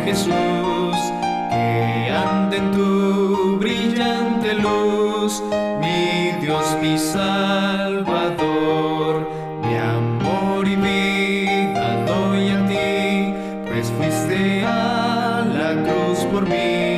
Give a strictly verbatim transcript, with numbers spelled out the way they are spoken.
Jesús, que ande en tu brillante luz, mi Dios, mi Salvador, mi amor y vida doy a ti, pues fuiste a la cruz por mí.